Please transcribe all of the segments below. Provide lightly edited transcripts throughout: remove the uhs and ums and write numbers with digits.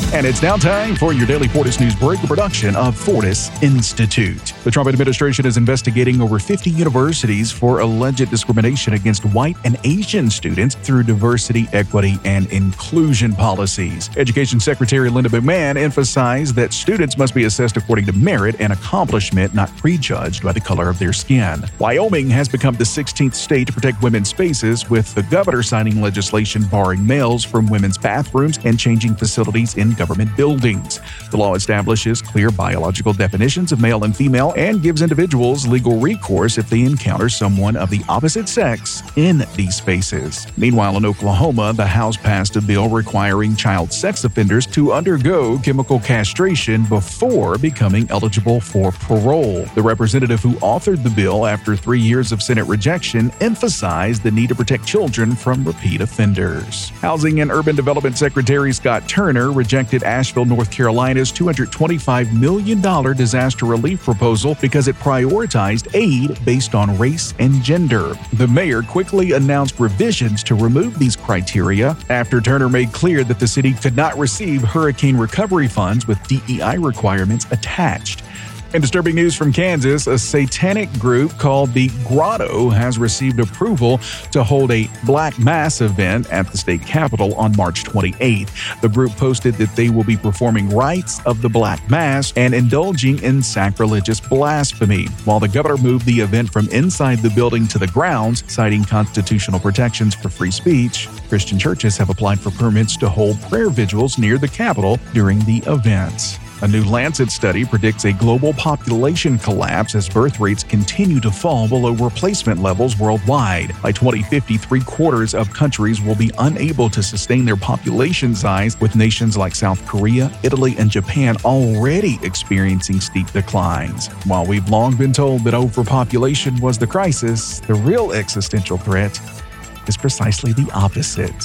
And it's now time for your daily Fortis News Break, a production of Fortis Institute. The Trump administration is investigating over 50 universities for alleged discrimination against white and Asian students through diversity, equity, and inclusion policies. Education Secretary Linda McMahon emphasized that students must be assessed according to merit and accomplishment, not prejudged by the color of their skin. Wyoming has become the 16th state to protect women's spaces, with the governor signing legislation barring males from women's bathrooms and changing facilities in government buildings. The law establishes clear biological definitions of male and female and gives individuals legal recourse if they encounter someone of the opposite sex in these spaces. Meanwhile, in Oklahoma, the House passed a bill requiring child sex offenders to undergo chemical castration before becoming eligible for parole. The representative who authored the bill after 3 years of Senate rejection emphasized the need to protect children from repeat offenders. Housing and Urban Development Secretary Scott Turner rejected Asheville, North Carolina's $225 million disaster relief proposal because it prioritized aid based on race and gender. The mayor quickly announced revisions to remove these criteria after Turner made clear that the city could not receive hurricane recovery funds with DEI requirements attached. In disturbing news from Kansas, a satanic group called the Grotto has received approval to hold a Black Mass event at the state capitol on March 28th. The group posted that they will be performing rites of the Black Mass and indulging in sacrilegious blasphemy, while the governor moved the event from inside the building to the grounds, citing constitutional protections for free speech. Christian churches have applied for permits to hold prayer vigils near the capitol during the event. A new Lancet study predicts a global population collapse as birth rates continue to fall below replacement levels worldwide. By 2050, 3/4 of countries will be unable to sustain their population size, with nations like South Korea, Italy, and Japan already experiencing steep declines. While we've long been told that overpopulation was the crisis, the real existential threat is precisely the opposite.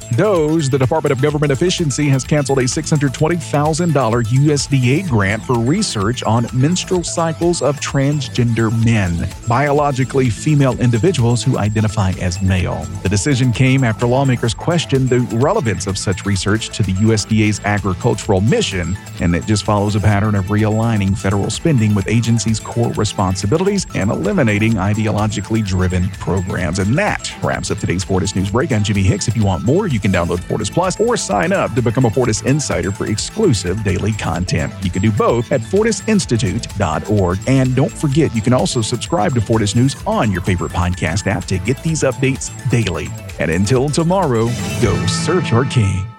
The Department of Government Efficiency has canceled a $620,000 USDA grant for research on menstrual cycles of transgender men, biologically female individuals who identify as male. The decision came after lawmakers questioned the relevance of such research to the USDA's agricultural mission, and it just follows a pattern of realigning federal spending with agencies' core responsibilities and eliminating ideologically driven programs. And that wraps up today's Fortis News Break. I'm Jimmy Hicks. If you want more, you can download Fortis Plus or sign up to become a Fortis Insider for exclusive daily content. You can do both at fortisinstitute.org. And don't forget, you can also subscribe to Fortis News on your favorite podcast app to get these updates daily. And until tomorrow, go serve your king.